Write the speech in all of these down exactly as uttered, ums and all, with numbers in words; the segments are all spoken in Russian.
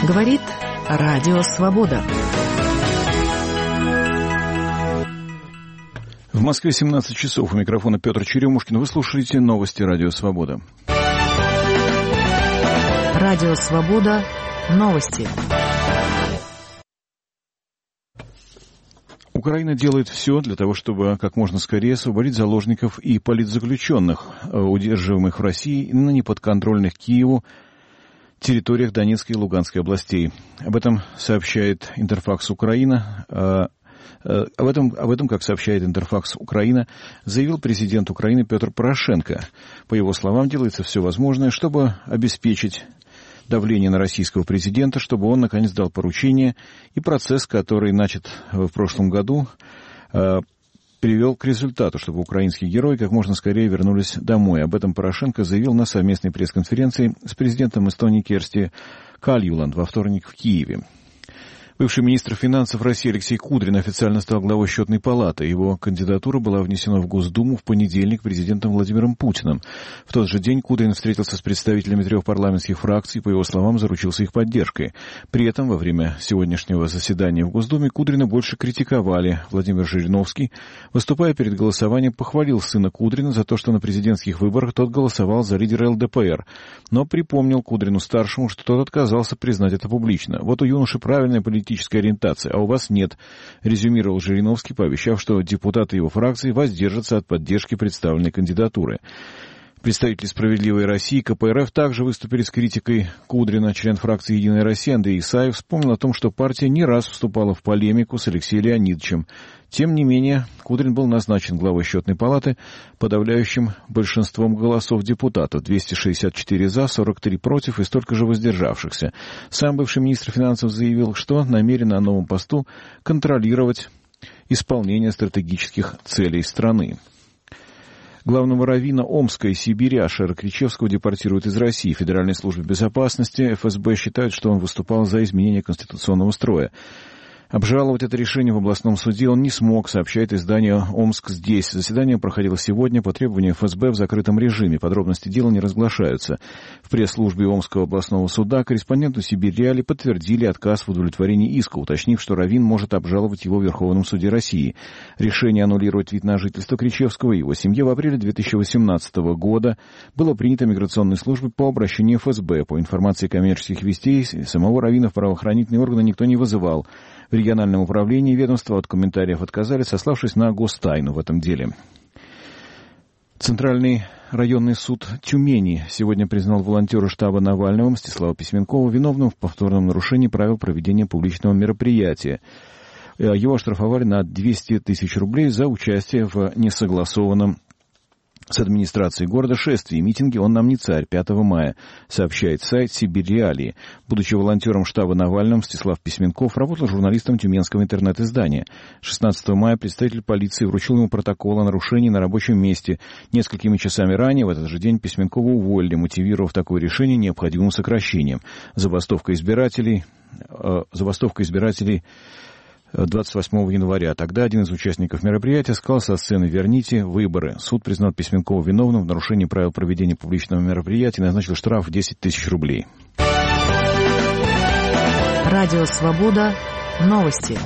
Говорит Радио Свобода. В Москве семнадцать часов. У микрофона Петр Черемушкин. Вы слушаете новости Радио Свобода. Радио Свобода. Новости. Украина делает все для того, чтобы как можно скорее освободить заложников и политзаключенных, удерживаемых в России на неподконтрольных Киеву территориях Донецкой и Луганской областей. Об этом сообщает Интерфакс Украина. Об этом, об этом, как сообщает Интерфакс Украина, заявил президент Украины Петр Порошенко. По его словам, делается все возможное, чтобы обеспечить давление на российского президента, чтобы он, наконец, дал поручение, и процесс, который начат в прошлом году, привел к результату, чтобы украинские герои как можно скорее вернулись домой. Об этом Порошенко заявил на совместной пресс-конференции с президентом Эстонии Керсти Кальюланд во вторник в Киеве. Бывший министр финансов России Алексей Кудрин официально стал главой Счетной палаты. Его кандидатура была внесена в Госдуму в понедельник президентом Владимиром Путиным. В тот же день Кудрин встретился с представителями трех парламентских фракций и, по его словам, заручился их поддержкой. При этом во время сегодняшнего заседания в Госдуме Кудрина больше критиковали. Владимир Жириновский, выступая перед голосованием, похвалил сына Кудрина за то, что на президентских выборах тот голосовал за лидера эл дэ пэ эр, но припомнил Кудрину-старшему, что тот отказался признать это публично. Вот у юноши правильная политика, политическая ориентация, а у вас нет, резюмировал Жириновский, пообещав, что депутаты его фракции воздержатся от поддержки представленной кандидатуры. Представители «Справедливой России» ка пэ эр эф также выступили с критикой Кудрина. Член фракции «Единая Россия» Андрей Исаев вспомнил о том, что партия не раз вступала в полемику с Алексеем Леонидовичем. Тем не менее, Кудрин был назначен главой Счетной палаты подавляющим большинством голосов депутатов. двести шестьдесят четыре за, сорок три против и столько же воздержавшихся. Сам бывший министр финансов заявил, что намерен на новом посту контролировать исполнение стратегических целей страны. Главного раввина Омска и Сибири Ашера Кричевского депортируют из России. Федеральной службе безопасности эф эс бэ считает, что он выступал за изменение конституционного строя. Обжаловать это решение в областном суде он не смог, сообщает издание «Омск здесь». Заседание проходило сегодня по требованию эф эс бэ в закрытом режиме. Подробности дела не разглашаются. В пресс-службе Омского областного суда корреспонденту Сибирь-Реали подтвердили отказ в удовлетворении иска, уточнив, что раввин может обжаловать его в Верховном суде России. Решение аннулировать вид на жительство Кричевского и его семье в апреле две тысячи восемнадцатого года было принято миграционной службой по обращению эф эс бэ. По информации коммерческих вестей, самого раввина в правоохранительные органы никто не вызывал. В региональном управлении ведомства от комментариев отказались, сославшись на гостайну в этом деле. Центральный районный суд Тюмени сегодня признал волонтера штаба Навального Мстислава Письменкова виновным в повторном нарушении правил проведения публичного мероприятия. Его оштрафовали на двести тысяч рублей за участие в несогласованном с администрацией города шествии. Митинги «Он нам не царь» пятого мая, сообщает сайт Сибирь-Реалии. Будучи волонтером штаба Навального, Мстислав Письменков работал журналистом тюменского интернет-издания. шестнадцатого мая представитель полиции вручил ему протокол о нарушении на рабочем месте. Несколькими часами ранее, в этот же день, Письменкова уволили, мотивировав такое решение необходимым сокращением. Забастовка избирателей... Э, забастовка избирателей... двадцать восьмого января. Тогда один из участников мероприятия сказал со сцены «Верните выборы». Суд признал Письменкова виновным в нарушении правил проведения публичного мероприятия и назначил штраф в десять тысяч рублей. Радио «Свобода». Новости.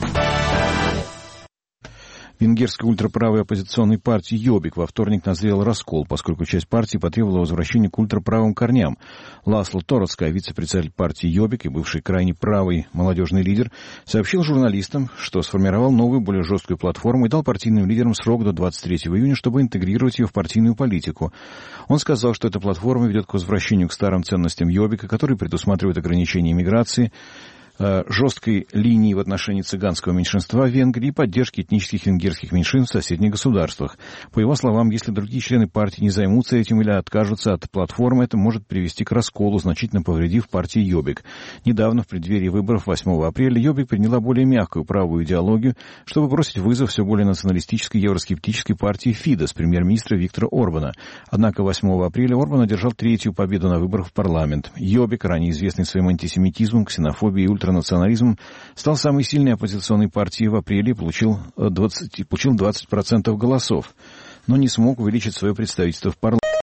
Венгерской ультраправой оппозиционной партии «Йобик» во вторник назрел раскол, поскольку часть партии потребовала возвращения к ультраправым корням. Ласло Торотская, вице-председатель партии «Йобик» и бывший крайне правый молодежный лидер, сообщил журналистам, что сформировал новую, более жесткую платформу и дал партийным лидерам срок до двадцать третьего июня, чтобы интегрировать ее в партийную политику. Он сказал, что эта платформа ведет к возвращению к старым ценностям «Йобика», которые предусматривают ограничение иммиграции, жесткой линии в отношении цыганского меньшинства в Венгрии и поддержки этнических венгерских меньшинств в соседних государствах. По его словам, если другие члены партии не займутся этим или откажутся от платформы, это может привести к расколу, значительно повредив партии «Йобик». Недавно, в преддверии выборов восьмого апреля, «Йобик» приняла более мягкую правую идеологию, чтобы бросить вызов все более националистической евроскептической партии «Фидес» премьер-министра Виктора Орбана. Однако восьмого апреля Орбан одержал третью победу на выборах в парламент. «Йобик», ранее известный своим антисемитизмом, ксенофобией и ультранационализмом, национализм, стал самой сильной оппозиционной партией в апреле и получил двадцать, получил двадцать процентов голосов, но не смог увеличить свое представительство в парламенте.